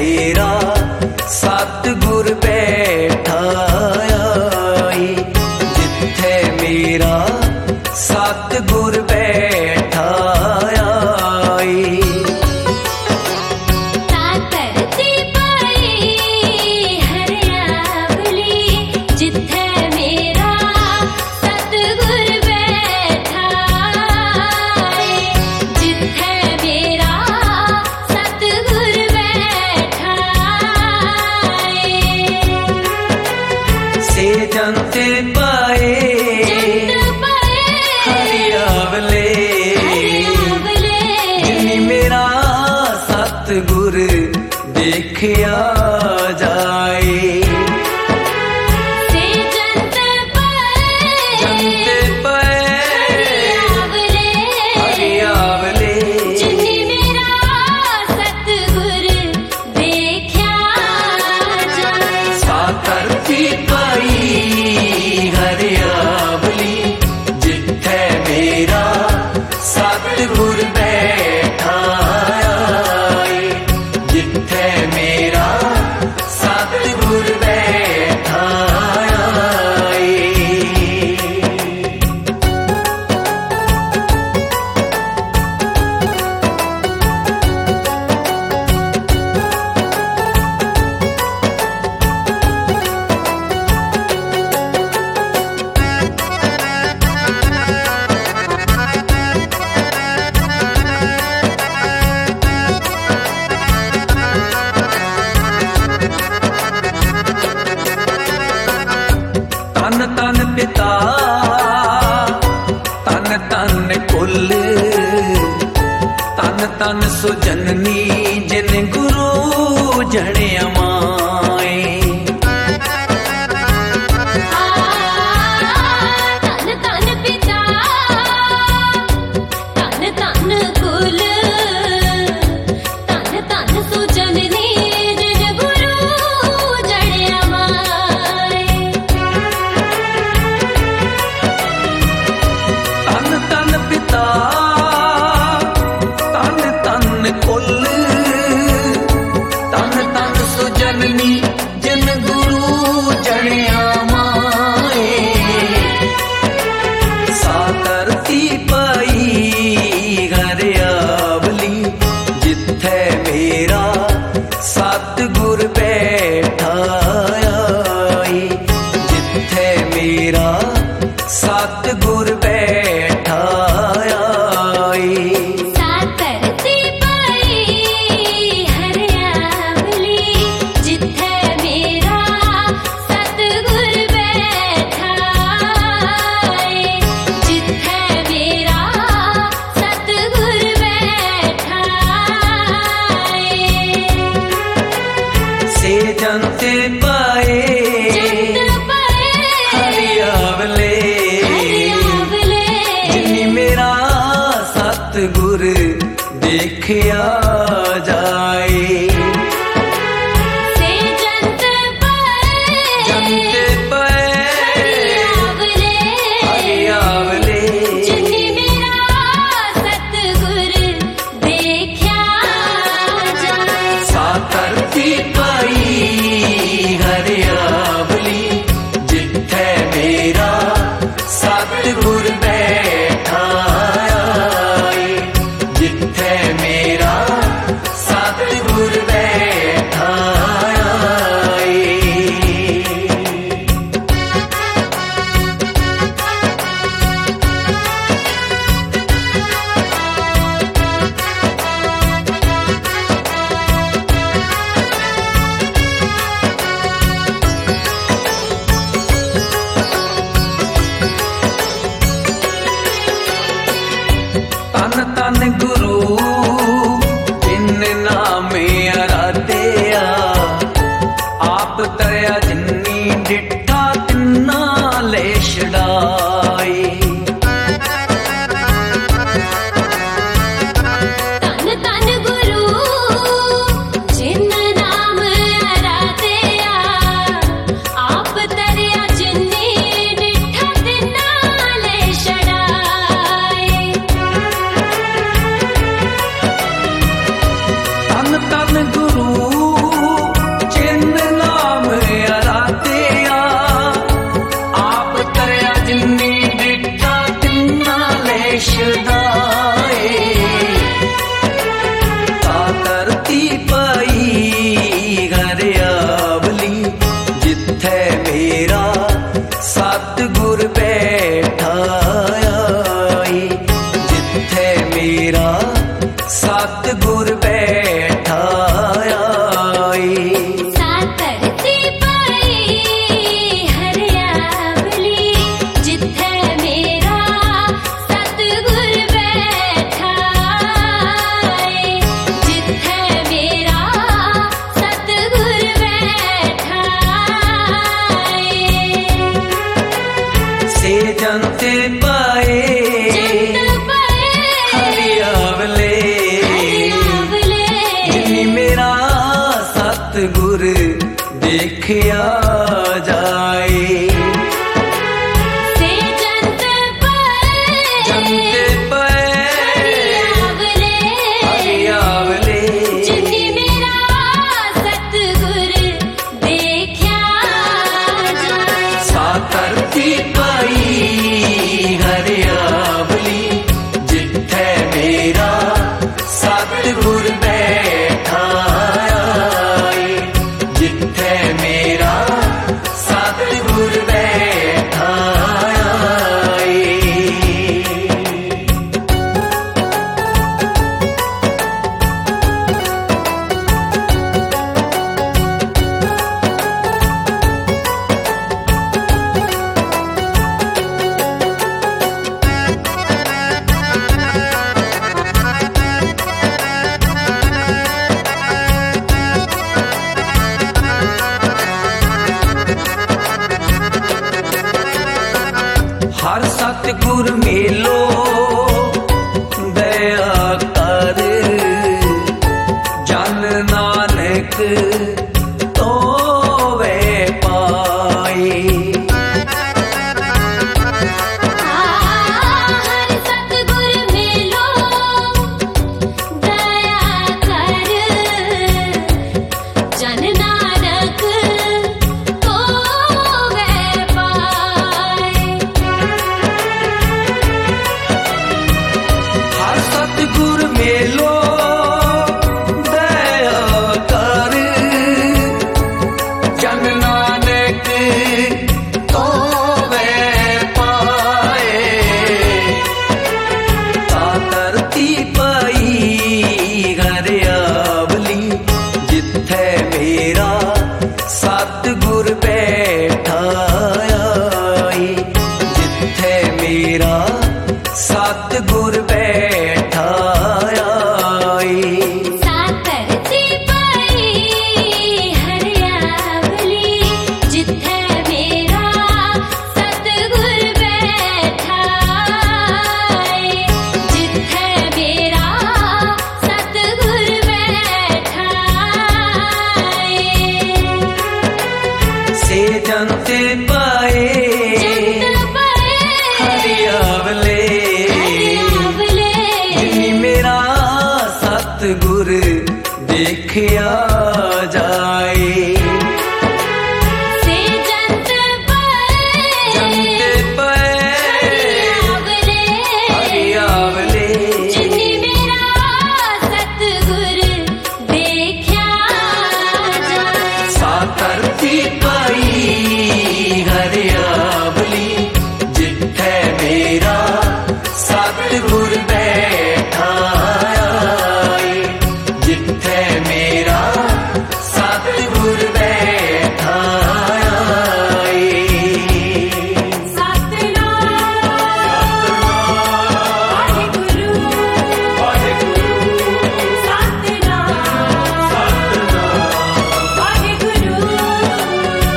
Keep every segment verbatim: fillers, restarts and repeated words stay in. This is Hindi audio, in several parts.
मेरा सतगुर बैठा आई, जिथे मेरा सतगुर बैठा आई। जंते पाए हरियावले, जिन्नी मेरा सतगुर देखिया जाए। जंते पाए हरियावले, जिन्नी मेरा सतगुर देखिया जाए। साकरती हरियावली, जिथे मेरा सतगुर बैठा आई, जिथे मेरा सतगुर बैठा आई। तन तन पिता तन तन कुल, तन तन सुजननी जिन गुरु जणिया माए। तन तन पिता तन तन कुल, तन तन सुजननी जिन गुरु जणिया माए। तन तन पिता तन तन कुल, तन तन सुजननी जिन गुरु जणिया माए। साकरती पाई हरियावली, जिथे मेरा सतगुर बैठा आई, जिथे मेरा सतगुर बैठा आई। साकरती पाई हरियावली, जिथे मेरा सतगुर बैठा आई, जिथे मेरा सतगुर बैठा आई। से जंते पाए हरियावले, जिन्नी मेरा सतगुर देखिया जाए। जंते पाए हरियावले, जिन्नी मेरा सतगुर देखिया जाए। साकरती पाई हरियावली, जिथे मेरा सतगुर बैठा आई, जिथे मेरा सतगुर बैठा आई। तन तन गुरु जिन नामे आराध्या, आप तरया जिन्नी डिठा तिन्ना ले छड़ाई। तन तन गुरु जिन नाम आराध्या, आप तरया जिन्नी डिठा तिन्ना ले छड़ाए। तन तन गुरु सतगुर देखिया जाए। से जंत पाए जंते पे हरियावले हरियावले जिन्नी मेरा सतगुर देखिया जाए। सा धरती पाई हरियावली जिथे मेरा सतगुर बैठा आए, जिथे मेरा सतगुर बैठा आए। हर सतगुर मेलो दया कर, जन नानक तो वे पाए। हर सतगुर मेलो दया कर, जन नानक तो वे पाए। हर सतगुर मेलो दया कर, जन नानक तो वे पाए। ता धरती पाई हरियावली जिथे मेरा सतगुर बैठा आए, जिथे मेरा सतगुर बैठा आए। सातरती पाई हरियावली जिथे मेरा सतगुर बैठा आए, जिथे मेरा सतगुर बैठा आए। से जंते पाए जंत पाए हरियावले हरियावले जिन्नी मेरा सतगुर देखिया जाए। से जंत पाए जंते पे हरियावले हरियावले जिन्नी मेरा सतगुर देखिया जाए। सा धरती पाई हरियावली जिथे मेरा सतगुर बैठा आए, जिथे मेरा सतगुर बैठा आए। सतनाम वाहिगुरु सतनाम वाहिगुरु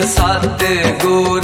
ਸਤਿਗੁਰ